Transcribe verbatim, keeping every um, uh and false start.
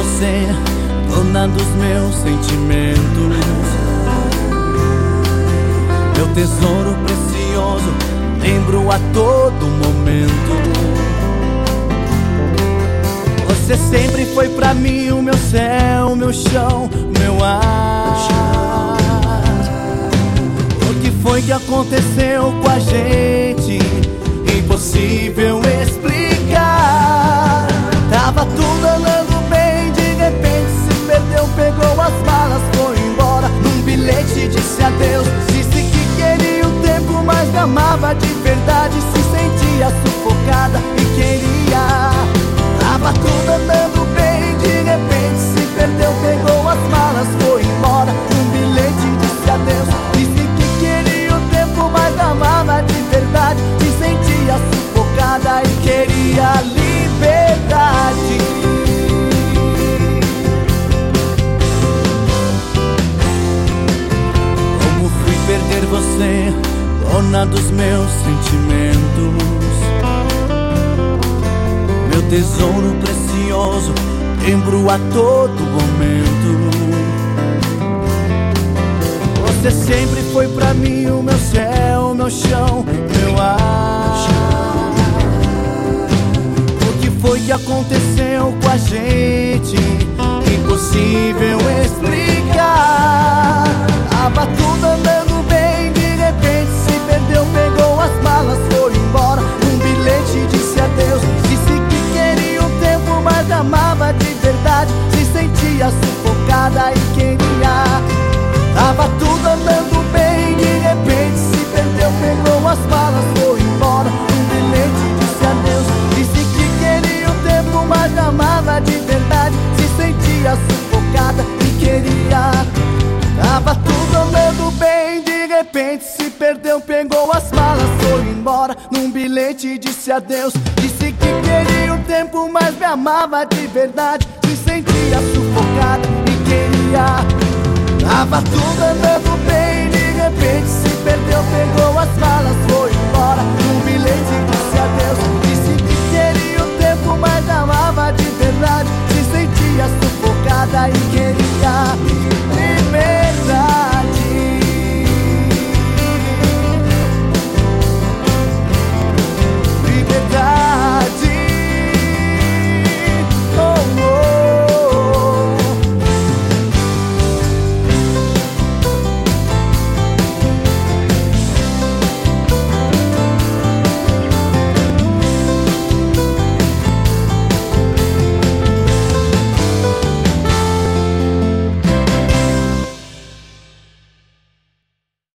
você, dona dos meus sentimentos, meu tesouro precioso, lembro a todo momento. Você sempre foi pra mim o meu céu, meu chão, meu ar. O que foi que aconteceu com a gente? Impossível explicar. Tava tudo andando bem, de repente se perdeu, pegou as malas, foi embora. Num bilhete disse adeus, disse que queria o tempo, mas me amava de verdade. Se sentia sufocada e queria. Tava tudo andando bem, de repente se perdeu, pegou as malas, foi embora. Num bilhete disse adeus, disse que queria o tempo, mas me amava de verdade. Se sentia sufocada e queria liberdade. Como fui perder você, dona dos meus sentimentos, meu tesouro precioso, lembro a todo momento. Você sempre foi pra mim o meu céu, meu chão, meu ar. O que foi que aconteceu com a gente? Impossível explicar. Tava tudo andando bem, de repente se perdeu, pegou as malas, foi embora. Um bilhete disse adeus, disse que queria um tempo, mas amava de verdade. Se sentia sufocada e queria. Tava tudo andando bem, de repente se perdeu, pegou as malas, foi embora. Um bilhete disse adeus, disse que queria um tempo, mas amava de verdade. Se sentia sufocada e queria. Tava tudo andando bem, de repente se perdeu, pegou as malas, foi embora. Num bilhete disse adeus, disse que queria um tempo, mas me amava de verdade. Se sentia sufocada e queria. Tava tudo andando bem, de repente se perdeu, pegou as malas, foi embora. Num bilhete disse adeus, disse que queria um tempo, mas amava de verdade. Se sentia sufocada e